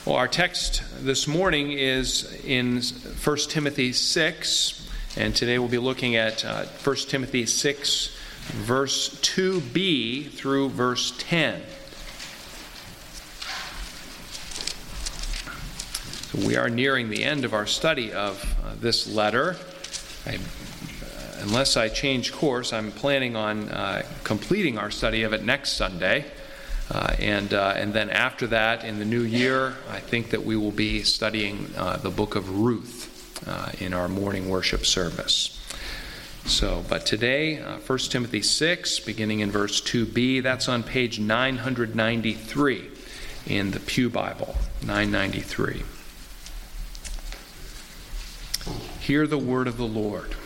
Well, our text this morning is in 1 Timothy 6, and today we'll be looking at 1 Timothy 6, verse 2b through verse 10. So we are nearing the end of our study of this letter. Unless I change course, I'm planning on completing our study of it next Sunday. And then after that, in the new year, I think that we will be studying the book of Ruth in our morning worship service. But today, 1 Timothy 6, beginning in verse 2b, that's on page 993 in the Pew Bible, 993. Hear the word of the Lord.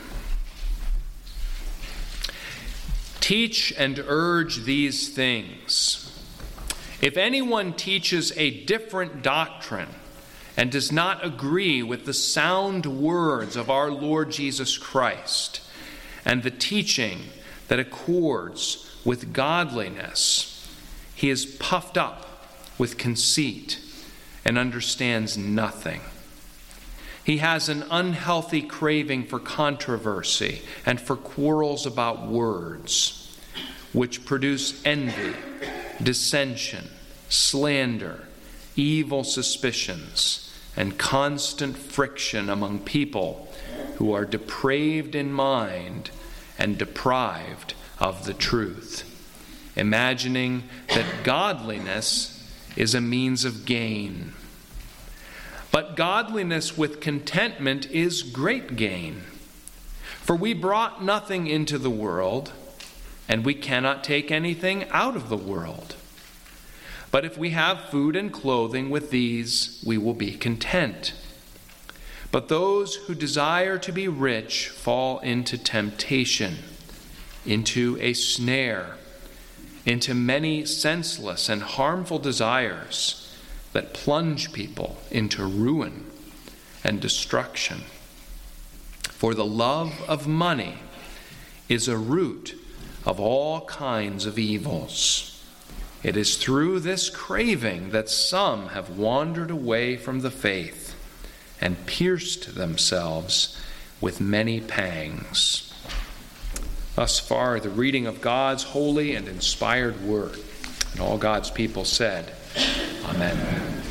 Teach and urge these things. If anyone teaches a different doctrine and does not agree with the sound words of our Lord Jesus Christ and the teaching that accords with godliness, he is puffed up with conceit and understands nothing. He has an unhealthy craving for controversy and for quarrels about words, which produce envy, dissension, slander, evil suspicions, and constant friction among people who are depraved in mind and deprived of the truth, imagining that godliness is a means of gain. But godliness with contentment is great gain. For we brought nothing into the world, and we cannot take anything out of the world. But if we have food and clothing, with these we will be content. But those who desire to be rich fall into temptation, into a snare, into many senseless and harmful desires that plunge people into ruin and destruction. For the love of money is a root of all kinds of evils. It is through this craving that some have wandered away from the faith and pierced themselves with many pangs. Thus far, the reading of God's holy and inspired word. And all God's people said, Amen.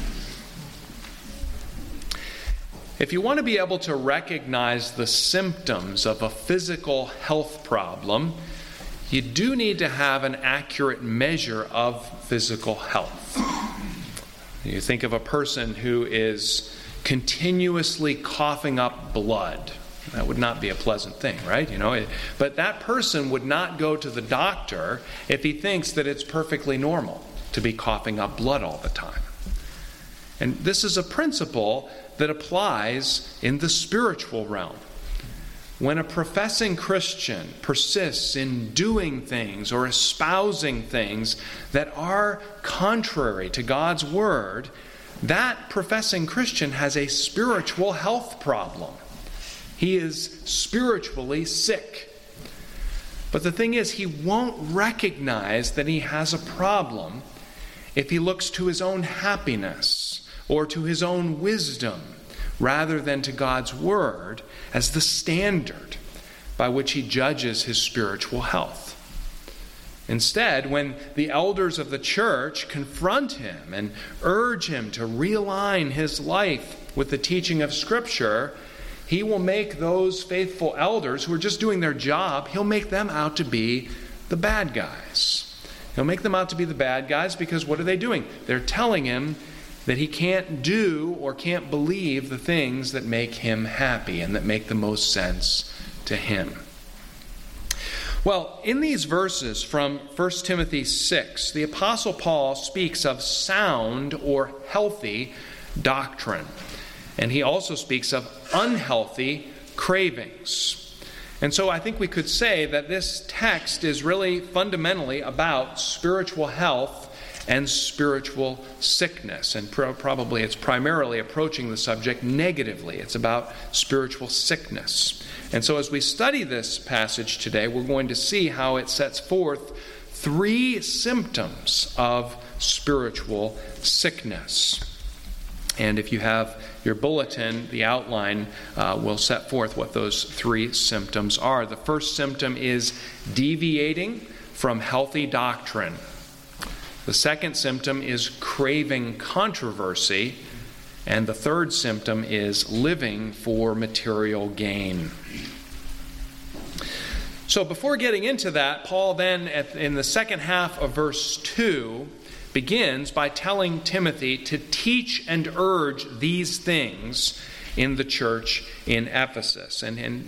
If you want to be able to recognize the symptoms of a physical health problem, you do need to have an accurate measure of physical health. You think of a person who is continuously coughing up blood. That would not be a pleasant thing, right? But that person would not go to the doctor if he thinks that it's perfectly normal to be coughing up blood all the time. And this is a principle that applies in the spiritual realm. When a professing Christian persists in doing things or espousing things that are contrary to God's word, that professing Christian has a spiritual health problem. He is spiritually sick. But the thing is, he won't recognize that he has a problem if he looks to his own happiness or to his own wisdom rather than to God's word as the standard by which he judges his spiritual health. Instead, when the elders of the church confront him and urge him to realign his life with the teaching of Scripture, he will make those faithful elders who are just doing their job, he'll make them out to be the bad guys. He'll make them out to be the bad guys because what are they doing? They're telling him that he can't do or can't believe the things that make him happy and that make the most sense to him. Well, in these verses from 1 Timothy 6, the Apostle Paul speaks of sound or healthy doctrine. And he also speaks of unhealthy cravings. And so I think we could say that this text is really fundamentally about spiritual health and spiritual sickness. And probably it's primarily approaching the subject negatively. It's about spiritual sickness. And so as we study this passage today, we're going to see how it sets forth three symptoms of spiritual sickness. And if you have your bulletin, the outline will set forth what those 3 symptoms are. The first symptom is deviating from healthy doctrine. The second symptom is craving controversy. And the third symptom is living for material gain. So before getting into that, Paul then, in the second half of verse 2, begins by telling Timothy to teach and urge these things in the church in Ephesus. And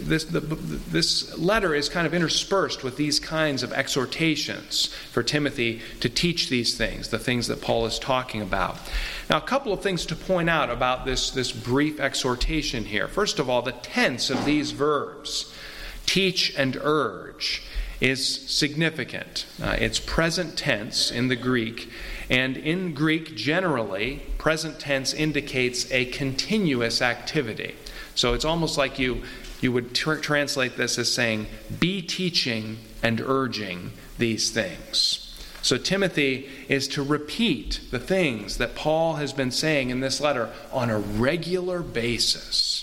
this letter is kind of interspersed with these kinds of exhortations for Timothy to teach these things, the things that Paul is talking about. Now, a couple of things to point out about this brief exhortation here. First of all, the tense of these verbs, teach and urge, is significant. It's present tense in the Greek, and in Greek generally, present tense indicates a continuous activity. So it's almost like you would translate this as saying, be teaching and urging these things. So Timothy is to repeat the things that Paul has been saying in this letter on a regular basis.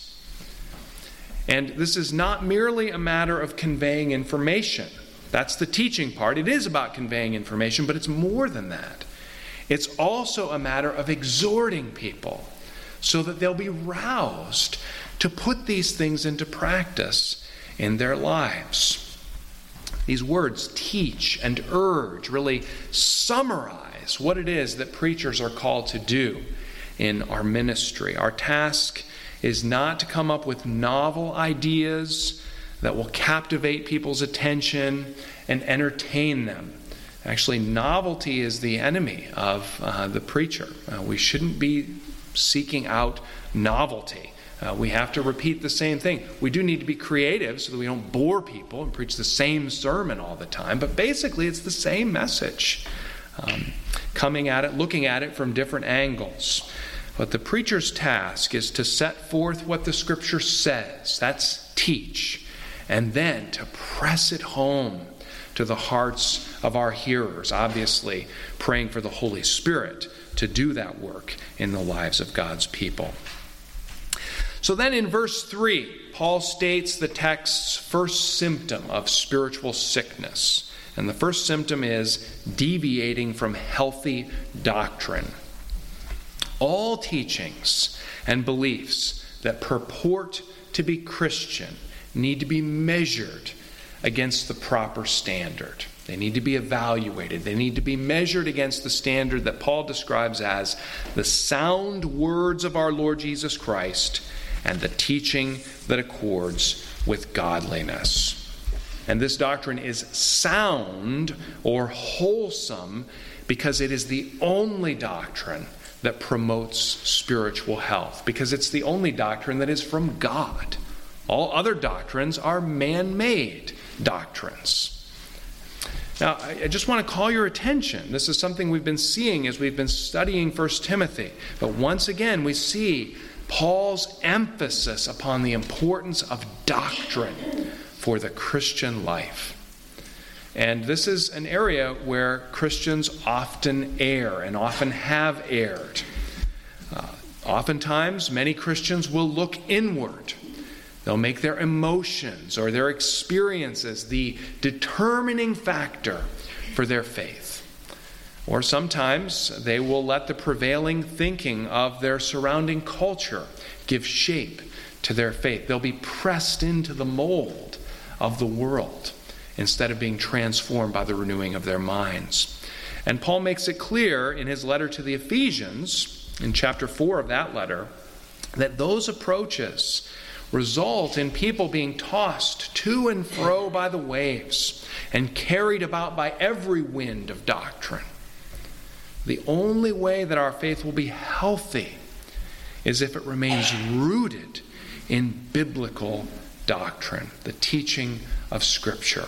And this is not merely a matter of conveying information. That's the teaching part. It is about conveying information, but it's more than that. It's also a matter of exhorting people so that they'll be roused to put these things into practice in their lives. These words, teach and urge, really summarize what it is that preachers are called to do in our ministry. Our task is not to come up with novel ideas that will captivate people's attention and entertain them. Actually, novelty is the enemy of the preacher. We shouldn't be seeking out novelty. We have to repeat the same thing. We do need to be creative so that we don't bore people and preach the same sermon all the time. But basically, it's the same message. Coming at it, looking at it from different angles. But the preacher's task is to set forth what the Scripture says. That's teach. And then to press it home to the hearts of our hearers. Obviously, praying for the Holy Spirit to do that work in the lives of God's people. So then in verse 3, Paul states the text's first symptom of spiritual sickness. And the first symptom is deviating from healthy doctrine. All teachings and beliefs that purport to be Christian need to be measured against the proper standard. They need to be evaluated. They need to be measured against the standard that Paul describes as the sound words of our Lord Jesus Christ and the teaching that accords with godliness. And this doctrine is sound or wholesome because it is the only doctrine that promotes spiritual health, because it's the only doctrine that is from God. All other doctrines are man-made doctrines. Now, I just want to call your attention. This is something we've been seeing as we've been studying 1 Timothy. But once again, we see Paul's emphasis upon the importance of doctrine for the Christian life. And this is an area where Christians often err and often have erred. Oftentimes, many Christians will look inward. They'll make their emotions or their experiences the determining factor for their faith. Or sometimes they will let the prevailing thinking of their surrounding culture give shape to their faith. They'll be pressed into the mold of the world instead of being transformed by the renewing of their minds. And Paul makes it clear in his letter to the Ephesians, in chapter 4 of that letter, that those approaches result in people being tossed to and fro by the waves and carried about by every wind of doctrine. The only way that our faith will be healthy is if it remains rooted in biblical doctrine, the teaching of Scripture.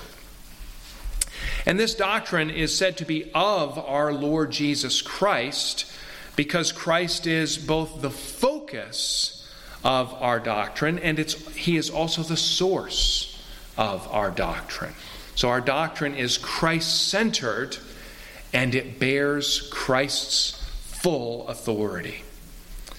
And this doctrine is said to be of our Lord Jesus Christ because Christ is both the focus of our doctrine and He is also the source of our doctrine. So our doctrine is Christ-centered and it bears Christ's full authority.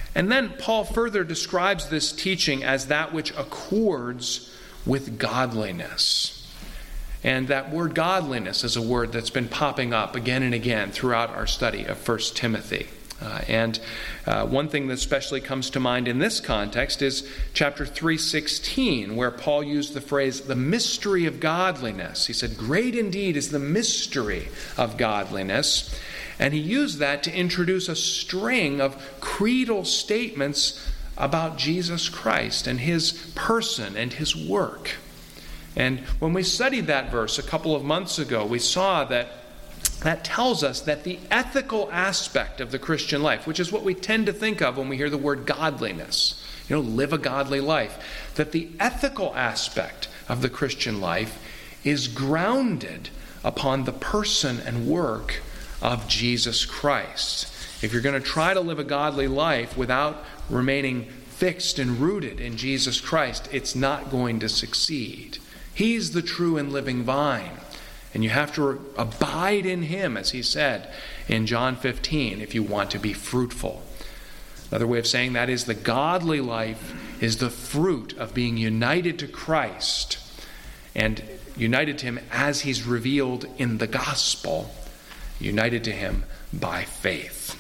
And then Paul further describes this teaching as that which accords with godliness. And that word godliness is a word that's been popping up again and again throughout our study of 1 Timothy. One thing that especially comes to mind in this context is chapter 3:16, where Paul used the phrase, the mystery of godliness. He said, great indeed is the mystery of godliness. And he used that to introduce a string of creedal statements about Jesus Christ and his person and his work. And when we studied that verse a couple of months ago, we saw that tells us that the ethical aspect of the Christian life, which is what we tend to think of when we hear the word godliness, live a godly life, that the ethical aspect of the Christian life is grounded upon the person and work of Jesus Christ. If you're going to try to live a godly life without remaining fixed and rooted in Jesus Christ, it's not going to succeed. He's the true and living vine. And you have to abide in him, as he said in John 15, if you want to be fruitful. Another way of saying that is the godly life is the fruit of being united to Christ and united to him as he's revealed in the gospel, united to him by faith.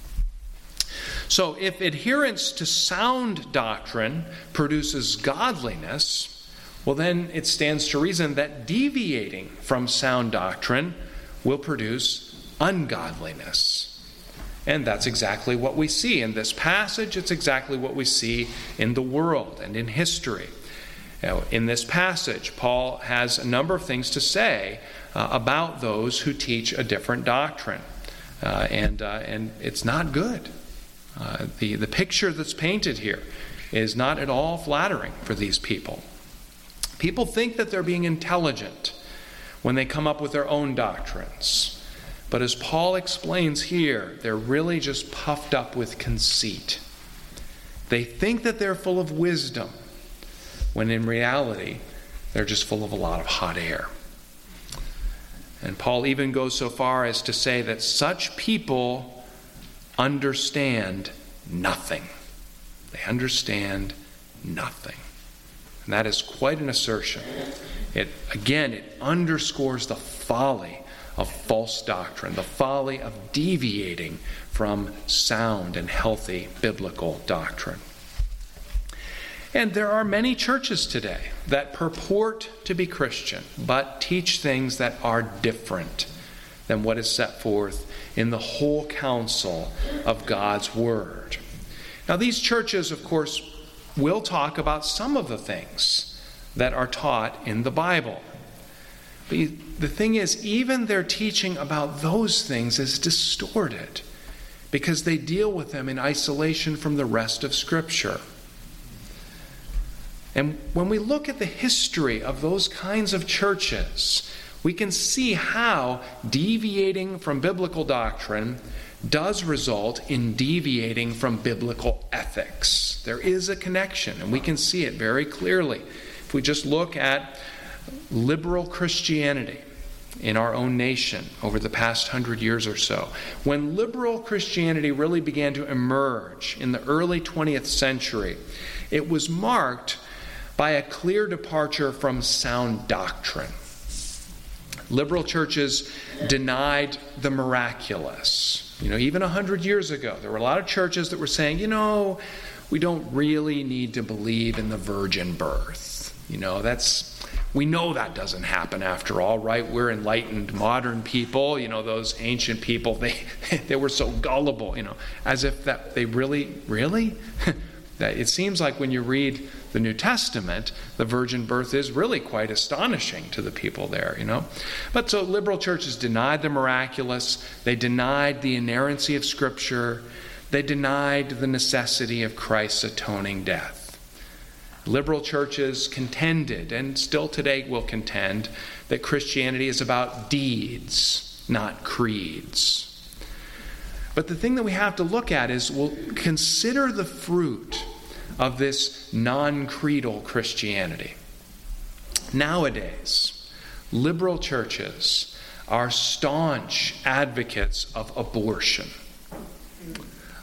So if adherence to sound doctrine produces godliness, well, then it stands to reason that deviating from sound doctrine will produce ungodliness. And that's exactly what we see in this passage. It's exactly what we see in the world and in history. In this passage, Paul has a number of things to say about those who teach a different doctrine. And it's not good. The picture that's painted here is not at all flattering for these people. People think that they're being intelligent when they come up with their own doctrines. But as Paul explains here, they're really just puffed up with conceit. They think that they're full of wisdom, when in reality, they're just full of a lot of hot air. And Paul even goes so far as to say that such people understand nothing. They understand nothing. And that is quite an assertion. It underscores the folly of false doctrine, the folly of deviating from sound and healthy biblical doctrine. And there are many churches today that purport to be Christian, but teach things that are different than what is set forth in the whole counsel of God's Word. Now, these churches, of course, will talk about some of the things that are taught in the Bible. But the thing is, even their teaching about those things is distorted because they deal with them in isolation from the rest of Scripture. And when we look at the history of those kinds of churches, we can see how deviating from biblical doctrine does result in deviating from biblical ethics. There is a connection, and we can see it very clearly. If we just look at liberal Christianity in our own nation over the past 100 years or so, when liberal Christianity really began to emerge in the early 20th century, it was marked by a clear departure from sound doctrine. Liberal churches denied the miraculous. Even 100 years ago, there were a lot of churches that were saying, we don't really need to believe in the virgin birth. We know that doesn't happen after all, right? We're enlightened modern people. Those ancient people, they were so gullible, as if that they really? That it seems like when you read the New Testament, the virgin birth is really quite astonishing to the people there, But so liberal churches denied the miraculous. They denied the inerrancy of Scripture. They denied the necessity of Christ's atoning death. Liberal churches contended, and still today will contend, that Christianity is about deeds, not creeds. But the thing that we have to look at is, consider the fruit of this non-creedal Christianity. Nowadays, liberal churches are staunch advocates of abortion.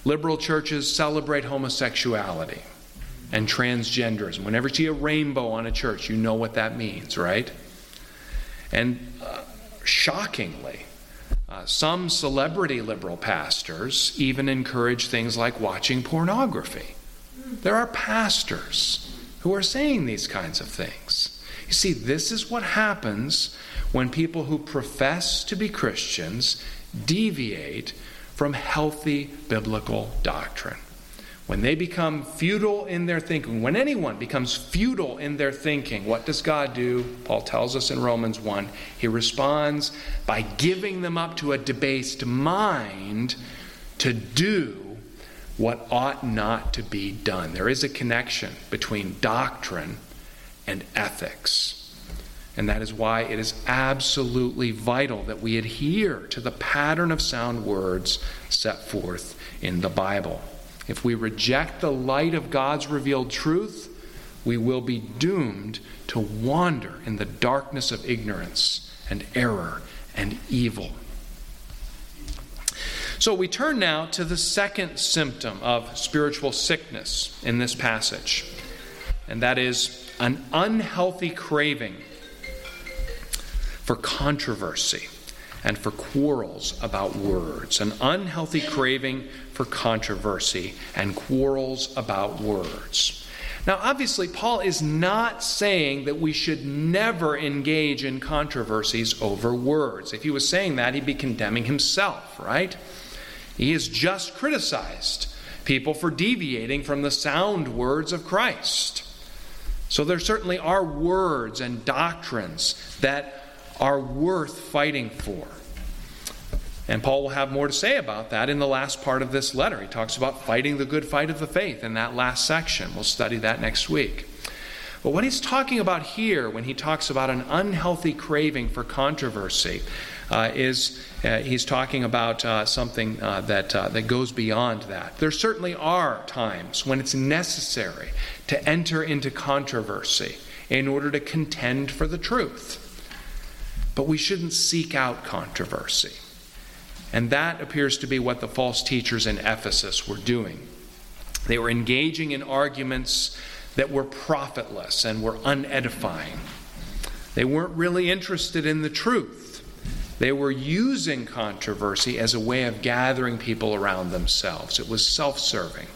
Liberal churches celebrate homosexuality and transgenderism. Whenever you see a rainbow on a church, you know what that means, right? And shockingly, some celebrity liberal pastors even encourage things like watching pornography. There are pastors who are saying these kinds of things. You see, this is what happens when people who profess to be Christians deviate from healthy biblical doctrine. When they become futile in their thinking, when anyone becomes futile in their thinking, what does God do? Paul tells us in Romans 1, he responds by giving them up to a debased mind to do what ought not to be done. There is a connection between doctrine and ethics. And that is why it is absolutely vital that we adhere to the pattern of sound words set forth in the Bible. If we reject the light of God's revealed truth, we will be doomed to wander in the darkness of ignorance and error and evil. So we turn now to the second symptom of spiritual sickness in this passage, and that is an unhealthy craving for controversy and for quarrels about words. An unhealthy craving for controversy and quarrels about words. Now, obviously, Paul is not saying that we should never engage in controversies over words. If he was saying that, he'd be condemning himself, right? He has just criticized people for deviating from the sound words of Christ. So there certainly are words and doctrines that are worth fighting for. And Paul will have more to say about that in the last part of this letter. He talks about fighting the good fight of the faith in that last section. We'll study that next week. But what he's talking about here when he talks about an unhealthy craving for controversy is he's talking about something that goes beyond that. There certainly are times when it's necessary to enter into controversy in order to contend for the truth. But we shouldn't seek out controversy. And that appears to be what the false teachers in Ephesus were doing. They were engaging in arguments that were profitless and were unedifying. They weren't really interested in the truth. They were using controversy as a way of gathering people around themselves. It was self-serving.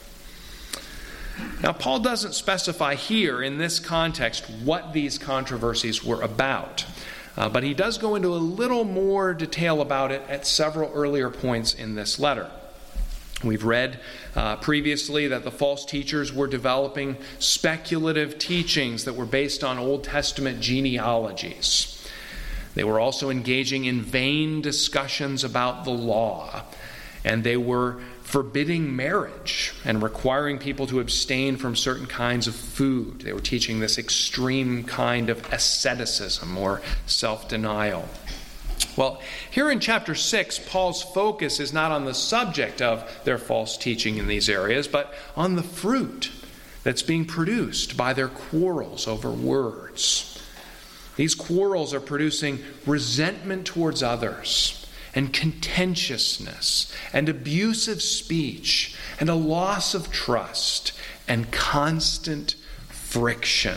Now, Paul doesn't specify here in this context what these controversies were about. But he does go into a little more detail about it at several earlier points in this letter. We've read previously that the false teachers were developing speculative teachings that were based on Old Testament genealogies. They were also engaging in vain discussions about the law, and they were forbidding marriage and requiring people to abstain from certain kinds of food. They were teaching this extreme kind of asceticism or self-denial. Well, here in chapter 6, Paul's focus is not on the subject of their false teaching in these areas, but on the fruit that's being produced by their quarrels over words. These quarrels are producing resentment towards others, and contentiousness, and abusive speech, and a loss of trust, and constant friction.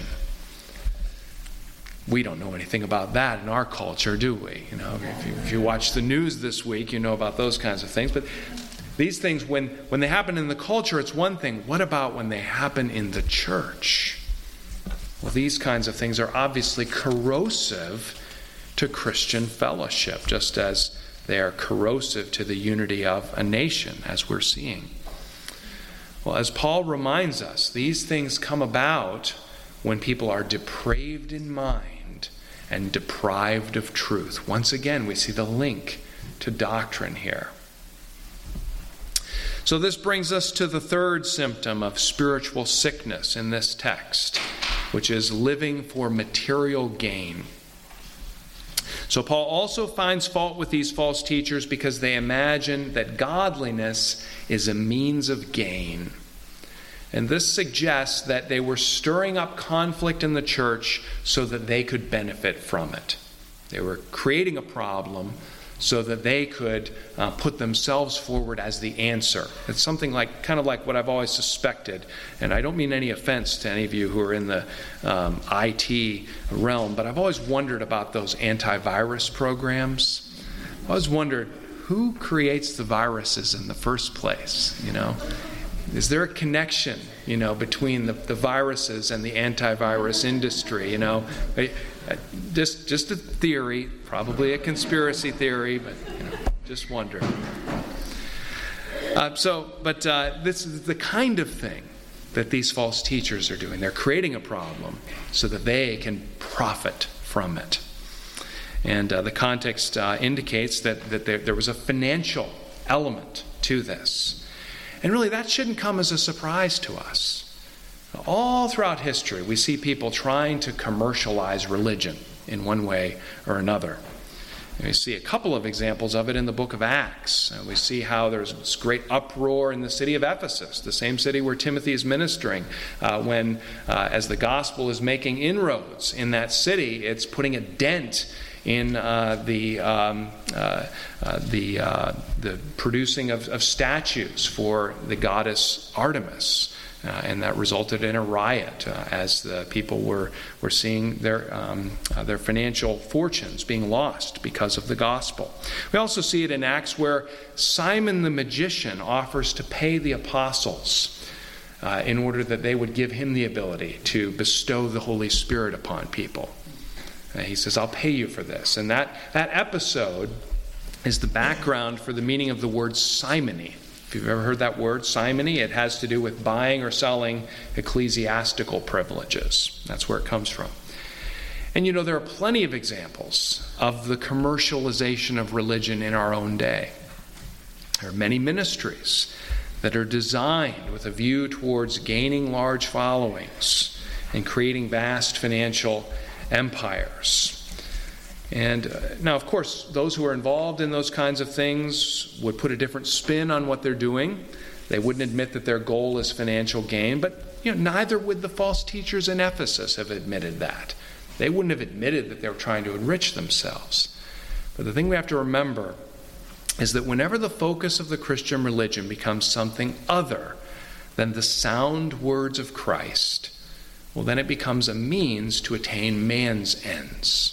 We don't know anything about that in our culture, do we? If you watch the news this week, you know about those kinds of things. But these things, when they happen in the culture, it's one thing. What about when they happen in the church? Well, these kinds of things are obviously corrosive to Christian fellowship, just as they are corrosive to the unity of a nation, as we're seeing. Well, as Paul reminds us, these things come about when people are depraved in mind and deprived of truth. Once again, we see the link to doctrine here. So this brings us to the third symptom of spiritual sickness in this text, which is living for material gain. So Paul also finds fault with these false teachers because they imagine that godliness is a means of gain. And this suggests that they were stirring up conflict in the church so that they could benefit from it. They were creating a problem so that they could put themselves forward as the answer. It's something kind of like what I've always suspected, and I don't mean any offense to any of you who are in the IT realm, but I've always wondered about those antivirus programs. I always wondered, who creates the viruses in the first place, Is there a connection, between the viruses and the antivirus industry, Just a theory, probably a conspiracy theory, but just wonder. This is the kind of thing that these false teachers are doing. They're creating a problem so that they can profit from it. And the context indicates that there was a financial element to this. And really, that shouldn't come as a surprise to us. All throughout history, we see people trying to commercialize religion in one way or another. And we see a couple of examples of it in the book of Acts. We see how there's this great uproar in the city of Ephesus, the same city where Timothy is ministering, when, as the gospel is making inroads in that city, it's putting a dent in the producing of statues for the goddess Artemis. And that resulted in a riot as the people were seeing their financial fortunes being lost because of the gospel. We also see it in Acts where Simon the magician offers to pay the apostles in order that they would give him the ability to bestow the Holy Spirit upon people. He says, I'll pay you for this. And that episode is the background for the meaning of the word simony. If you've ever heard that word, simony, it has to do with buying or selling ecclesiastical privileges. That's where it comes from. And there are plenty of examples of the commercialization of religion in our own day. There are many ministries that are designed with a view towards gaining large followings and creating vast financial empires. And now, of course, those who are involved in those kinds of things would put a different spin on what they're doing. They wouldn't admit that their goal is financial gain, but neither would the false teachers in Ephesus have admitted that. They wouldn't have admitted that they were trying to enrich themselves. But the thing we have to remember is that whenever the focus of the Christian religion becomes something other than the sound words of Christ, well, then it becomes a means to attain man's ends.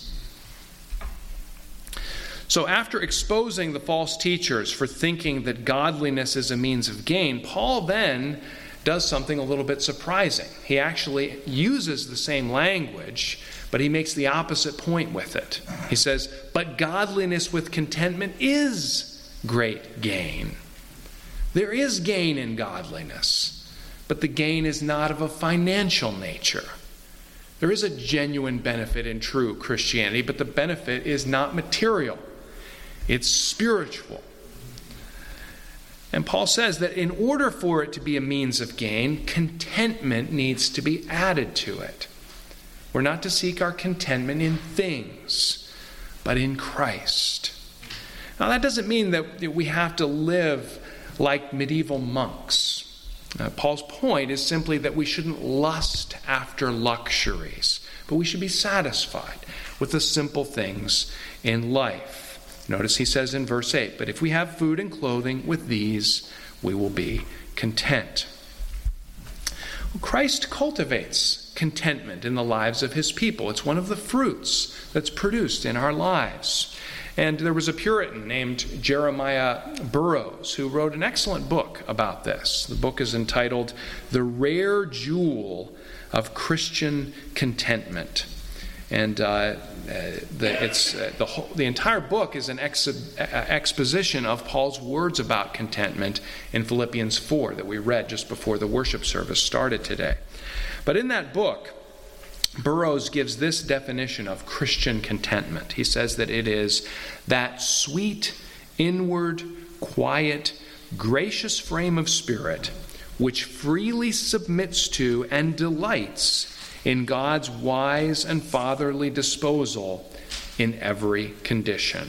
So after exposing the false teachers for thinking that godliness is a means of gain, Paul then does something a little bit surprising. He actually uses the same language, but he makes the opposite point with it. He says, but godliness with contentment is great gain. There is gain in godliness, but the gain is not of a financial nature. There is a genuine benefit in true Christianity, but the benefit is not material. It's spiritual. And Paul says that in order for it to be a means of gain, contentment needs to be added to it. We're not to seek our contentment in things, but in Christ. Now, that doesn't mean that we have to live like medieval monks. Paul's point is simply that we shouldn't lust after luxuries, but we should be satisfied with the simple things in life. Notice he says in verse 8, but if we have food and clothing, with these we will be content. Well, Christ cultivates contentment in the lives of his people. It's one of the fruits that's produced in our lives. And there was a Puritan named Jeremiah Burroughs who wrote an excellent book about this. The book is entitled The Rare Jewel of Christian Contentment. And the entire book is an exposition of Paul's words about contentment in Philippians 4 that we read just before the worship service started today. But in that book, Burroughs gives this definition of Christian contentment. He says that it is that sweet, inward, quiet, gracious frame of spirit which freely submits to and delights in God's wise and fatherly disposal in every condition.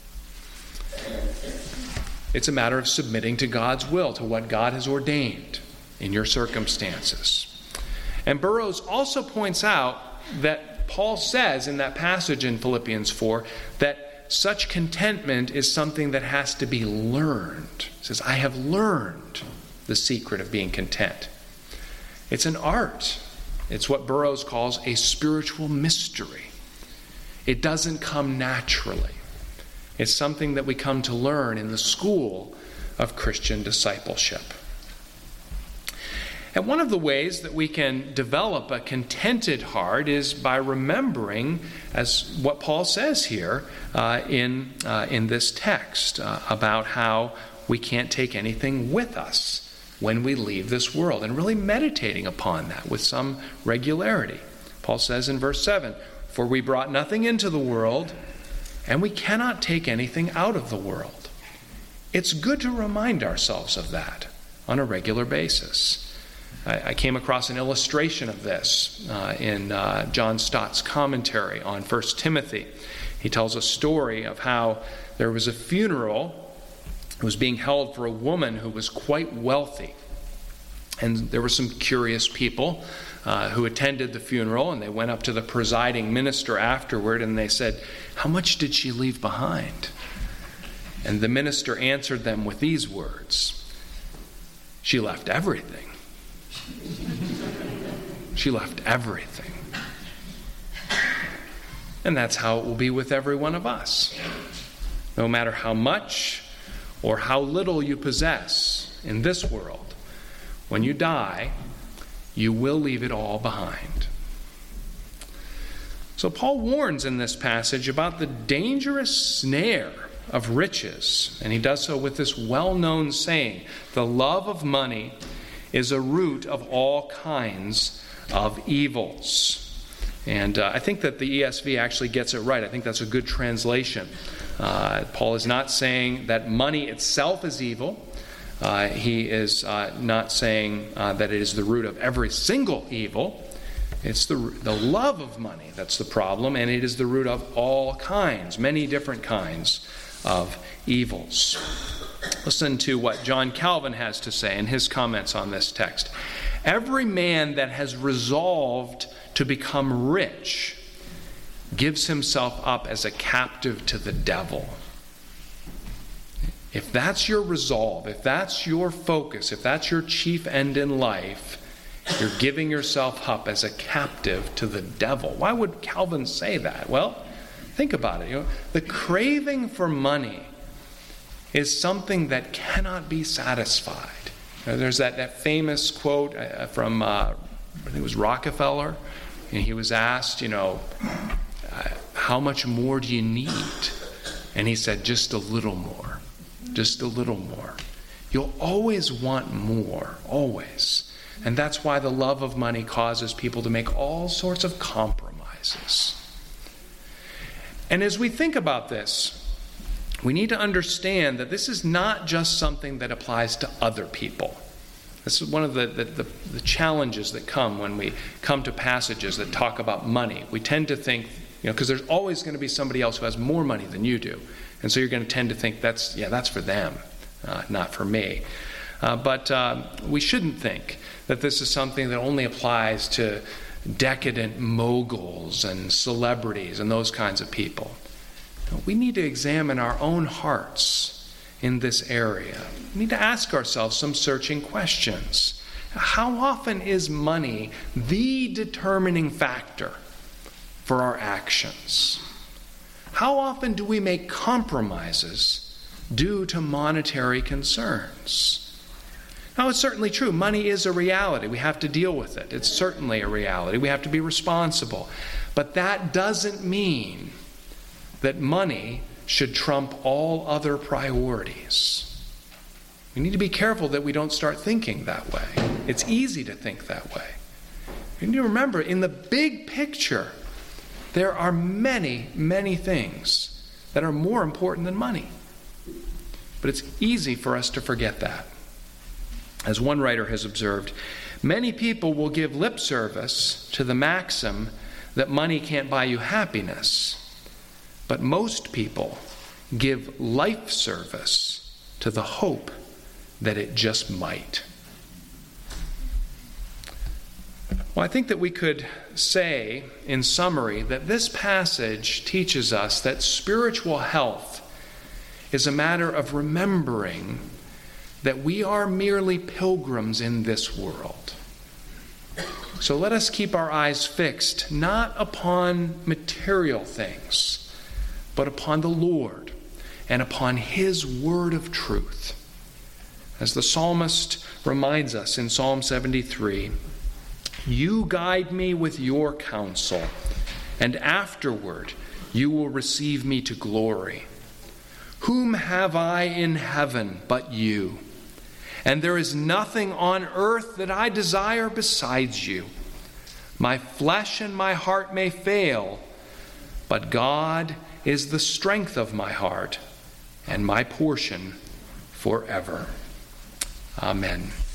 It's a matter of submitting to God's will, to what God has ordained in your circumstances. And Burroughs also points out that Paul says in that passage in Philippians 4 that such contentment is something that has to be learned. He says, I have learned the secret of being content. It's an art. It's what Burroughs calls a spiritual mystery. It doesn't come naturally. It's something that we come to learn in the school of Christian discipleship. And one of the ways that we can develop a contented heart is by remembering, as what Paul says here in this text, about how we can't take anything with us when we leave this world, and really meditating upon that with some regularity. Paul says in verse 7, "For we brought nothing into the world, and we cannot take anything out of the world." It's good to remind ourselves of that on a regular basis. I came across an illustration of this in John Stott's commentary on 1 Timothy. He tells a story of how there was a funeral that was being held for a woman who was quite wealthy. And there were some curious people who attended the funeral, and they went up to the presiding minister afterward, and they said, "How much did she leave behind?" And the minister answered them with these words, "She left everything." She left everything. And that's how it will be with every one of us. No matter how much or how little you possess in this world, when you die, you will leave it all behind. So Paul warns in this passage about the dangerous snare of riches, and he does so with this well-known saying, "The love of money is a root of all kinds of evils." And I think that the ESV actually gets it right. I think that's a good translation. Paul is not saying that money itself is evil. He is not saying that it is the root of every single evil. It's the love of money that's the problem, and it is the root of all kinds, many different kinds of evils. Listen to what John Calvin has to say in his comments on this text. "Every man that has resolved to become rich gives himself up as a captive to the devil." If that's your resolve, if that's your focus, if that's your chief end in life, you're giving yourself up as a captive to the devil. Why would Calvin say that? Well, think about it. The craving for money is something that cannot be satisfied. There's that famous quote from, I think it was Rockefeller, and he was asked, how much more do you need? And he said, just a little more. Just a little more. You'll always want more, always. And that's why the love of money causes people to make all sorts of compromises. And as we think about this, we need to understand that this is not just something that applies to other people. This is one of the challenges that come when we come to passages that talk about money. We tend to think, because there's always going to be somebody else who has more money than you do. And so you're going to tend to think that's for them, not for me. But we shouldn't think that this is something that only applies to decadent moguls and celebrities and those kinds of people. We need to examine our own hearts in this area. We need to ask ourselves some searching questions. How often is money the determining factor for our actions? How often do we make compromises due to monetary concerns? Now, it's certainly true. Money is a reality. We have to deal with it. It's certainly a reality. We have to be responsible. But that doesn't mean that money should trump all other priorities. We need to be careful that we don't start thinking that way. It's easy to think that way. You need to remember, in the big picture, there are many, many things that are more important than money. But it's easy for us to forget that. As one writer has observed, many people will give lip service to the maxim that money can't buy you happiness. But most people give life service to the hope that it just might. Well, I think that we could say, in summary, that this passage teaches us that spiritual health is a matter of remembering that we are merely pilgrims in this world. So let us keep our eyes fixed not upon material things, but upon the Lord and upon His word of truth. As the psalmist reminds us in Psalm 73, "You guide me with your counsel, and afterward you will receive me to glory. Whom have I in heaven but you? And there is nothing on earth that I desire besides you. My flesh and my heart may fail, but God is the strength of my heart and my portion forever." Amen.